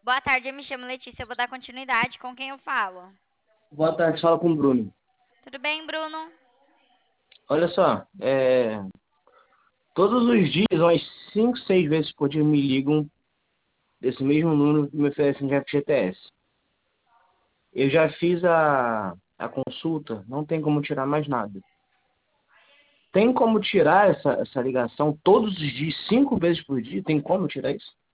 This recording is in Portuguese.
Boa tarde, eu me chamo Letícia, eu vou dar continuidade com quem eu falo. Boa tarde, fala com o Bruno. Tudo bem, Bruno? Olha só, todos os dias, umas 5, 6 vezes por dia me ligam desse mesmo número que me oferecem de FGTS. Eu já fiz a consulta, não tem como tirar mais nada. Tem como tirar essa ligação todos os dias, 5 vezes por dia? Tem como tirar isso?